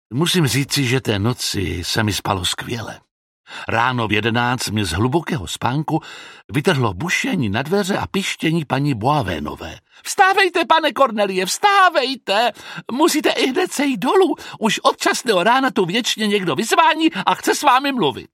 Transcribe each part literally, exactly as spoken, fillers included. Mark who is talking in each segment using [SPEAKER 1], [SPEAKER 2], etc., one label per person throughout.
[SPEAKER 1] Musím říci, že té noci se mi spalo skvěle. Ráno v jedenáct mě z hlubokého spánku vytrhlo bušení na dveře a pištění paní Boavénové. Vstávejte, pane Cornelie, vstávejte! Musíte i hned sejít dolů. Už od časného rána tu věčně někdo vyzvání a chce s vámi mluvit.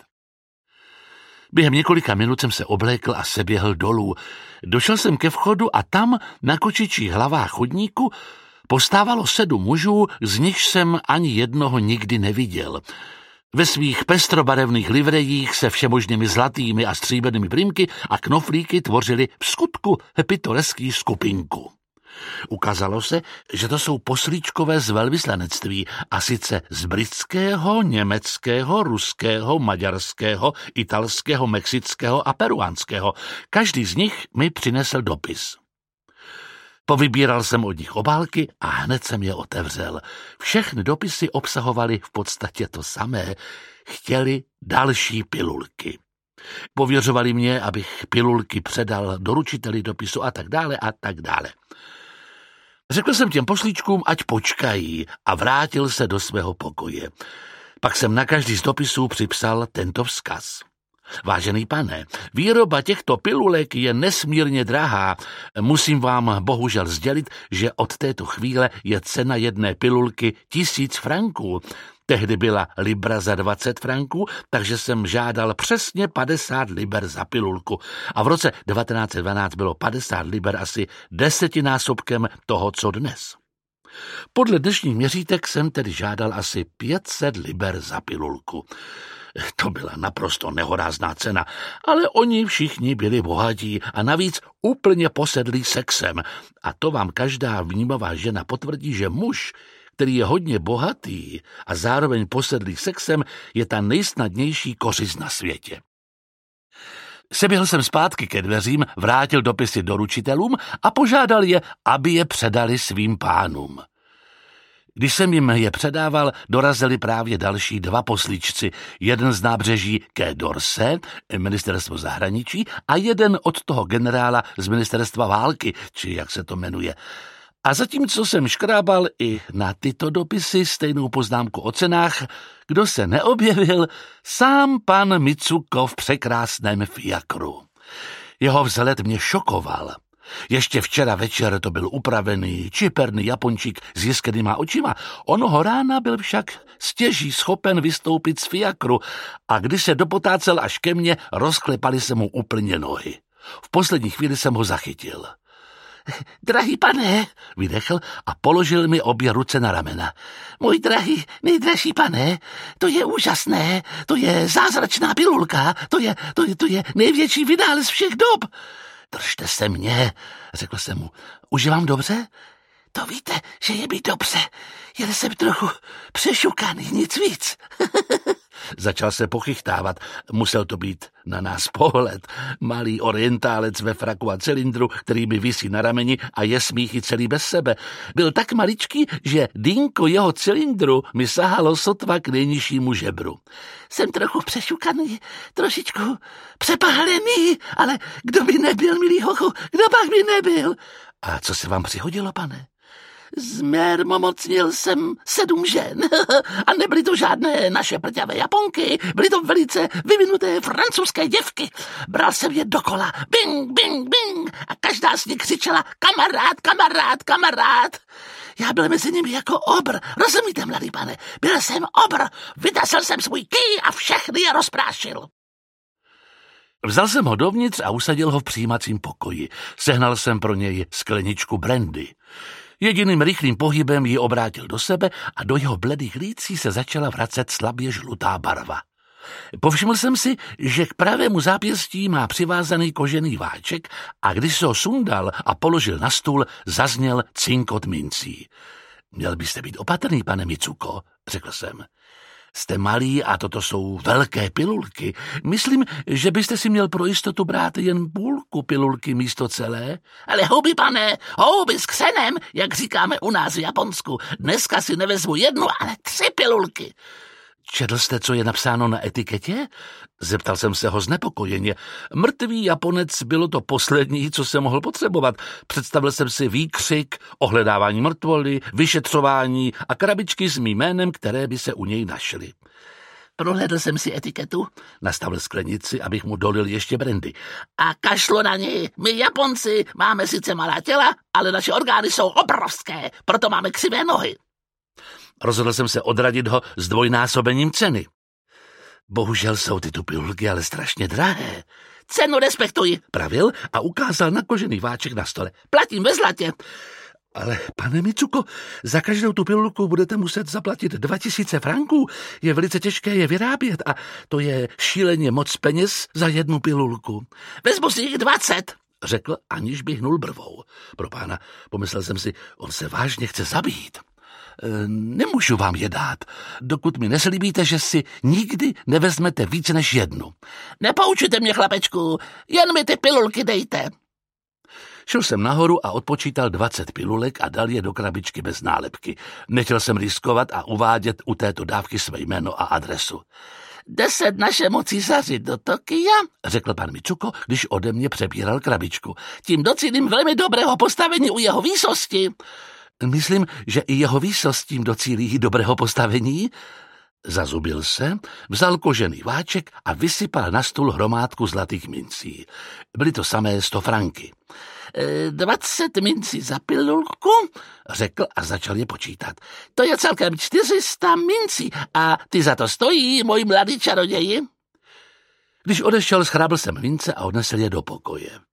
[SPEAKER 1] Během několika minut jsem se oblékl a seběhl dolů. Došel jsem ke vchodu a tam, na kočičích hlavách chodníku, postávalo sedm mužů, z nichž jsem ani jednoho nikdy neviděl. Ve svých pestrobarevných livrejích se všemožnými zlatými a stříbrnými prýmky a knoflíky tvořili v skutku pitoreský skupinku. Ukázalo se, že to jsou poslíčkové z velvyslanectví, a sice z britského, německého, ruského, maďarského, italského, mexického a peruánského. Každý z nich mi přinesl dopis. Povybíral jsem od nich obálky a hned jsem je otevřel. Všechny dopisy obsahovaly v podstatě to samé. Chtěli další pilulky. Pověřovali mě, abych pilulky předal doručiteli dopisu a tak dále a tak dále. Řekl jsem těm poslíčkům, ať počkají, a vrátil se do svého pokoje. Pak jsem na každý z dopisů připsal tento vzkaz. Vážený pane, výroba těchto pilulek je nesmírně drahá. Musím vám bohužel sdělit, že od této chvíle je cena jedné pilulky tisíc franků. Tehdy byla libra za dvacet franků, takže jsem žádal přesně padesát liber za pilulku. A v roce devatenáct set dvanáct bylo padesát liber asi desetinásobkem toho, co dnes. Podle dnešních měřítek jsem tedy žádal asi pět set liber za pilulku. To byla naprosto nehorázná cena, ale oni všichni byli bohatí a navíc úplně posedlí sexem. A to vám každá vnímavá žena potvrdí, že muž, který je hodně bohatý a zároveň posedlý sexem, je ta nejsnadnější kořist na světě. Seběhl jsem zpátky ke dveřím, vrátil dopisy doručitelům a požádal je, aby je předali svým pánům. Když jsem jim je předával, dorazili právě další dva poslíčci, jeden z nábřeží Quai d'Orsay, ministerstvo zahraničí, a jeden od toho generála z ministerstva války, či jak se to jmenuje. A zatímco jsem škrábal i na tyto dopisy stejnou poznámku o cenách, kdo se neobjevil, sám pan Mitsuko v překrásném fiakru. Jeho vzhled mě šokoval. Ještě včera večer to byl upravený, čiperný Japončík s jiskenýma očima. Onoho rána byl však stěží schopen vystoupit z fiakru a když se dopotácel až ke mně, rozklepaly se mu úplně nohy. V poslední chvíli jsem ho zachytil. Drahý pane, vydechl a položil mi obě ruce na ramena. Můj drahý, nejdražší pane, to je úžasné, to je zázračná pilulka, to je, to je, to je největší vynález všech dob. Držte se mě, řekl jsem mu. Už je vám dobře? To víte, že je mi dobře. Jen jsem trochu přešukaný, nic víc. Začal se pochychtávat. Musel to být na nás pohled. Malý orientálec ve fraku a cylindru, který mi visí na rameni a je smíchy celý bez sebe. Byl tak maličký, že dýnko jeho cylindru mi sahalo sotva k nejnižšímu žebru. Jsem trochu přešukaný, trošičku přepálený, ale kdo by nebyl, milý hochu, kdo pak by nebyl? A co se vám přihodilo, pane? Zmermomocnil jsem sedm žen a nebyly to žádné naše prťavé Japonky, byly to velice vyvinuté francouzské děvky. Bral jsem je dokola, bing, bing, bing, a každá z nich křičela kamarád, kamarád, kamarád. Já byl mezi nimi jako obr, rozumíte, mladý pane, byl jsem obr, vytasel jsem svůj ký a všechny je rozprášil. Vzal jsem ho dovnitř a usadil ho v přijímacím pokoji. Sehnal jsem pro něj skleničku brandy. Jediným rychlým pohybem ji obrátil do sebe a do jeho bledých lící se začala vracet slabě žlutá barva. Povšiml jsem si, že k pravému zápěstí má přivázaný kožený váček a když se ho sundal a položil na stůl, zazněl cinkot mincí. Měl byste být opatrný, pane Mitsuko, řekl jsem. Jste malý a toto jsou velké pilulky. Myslím, že byste si měl pro jistotu brát jen půlku pilulky místo celé. Ale houby, pane, houby s křenem, jak říkáme u nás v Japonsku. Dneska si nevezmu jednu, ale tři pilulky. Četl jste, co je napsáno na etiketě? Zeptal jsem se ho znepokojeně. Mrtvý Japonec bylo to poslední, co jsem mohl potřebovat. Představil jsem si výkřik, ohledávání mrtvoly, vyšetřování a krabičky s mým jménem, které by se u něj našly. Prohlédl jsem si etiketu, nastavil sklenici, abych mu dolil ještě brandy. A kašlo na něj. My Japonci máme sice malá těla, ale naše orgány jsou obrovské, proto máme křivé nohy. Rozhodl jsem se odradit ho s dvojnásobením ceny. Bohužel jsou ty tu pilulky ale strašně drahé. Cenu respektuji, pravil a ukázal na kožený váček na stole. Platím ve zlatě. Ale, pane Micuko, za každou tu pilulku budete muset zaplatit dva tisíce franků. Je velice těžké je vyrábět a to je šíleně moc peněz za jednu pilulku. Vezmu si jich dvacet, řekl, aniž by hnul brvou. Pro pána, pomyslel jsem si, on se vážně chce zabít. Nemůžu vám je dát, dokud mi neslíbíte, že si nikdy nevezmete víc než jednu. Nepoučujte mě, chlapečku, jen mi ty pilulky dejte. Šel jsem nahoru a odpočítal dvacet pilulek a dal je do krabičky bez nálepky. Nechtěl jsem riskovat a uvádět u této dávky své jméno a adresu. Deset našemu císaři do Tokia, řekl pan Micuko, když ode mě přebíral krabičku. Tím docílím velmi dobrého postavení u jeho výsosti. Myslím, že i jeho výsost tím docílí dobrého postavení. Zazubil se, vzal kožený váček a vysypal na stůl hromádku zlatých mincí. Byly to samé sto franky. E, dvacet mincí za pilulku, řekl a začal je počítat. To je celkem čtyři sta mincí a ty za to stojí, můj mladý čaroději. Když odešel, schrábl jsem mince a odnesl je do pokoje.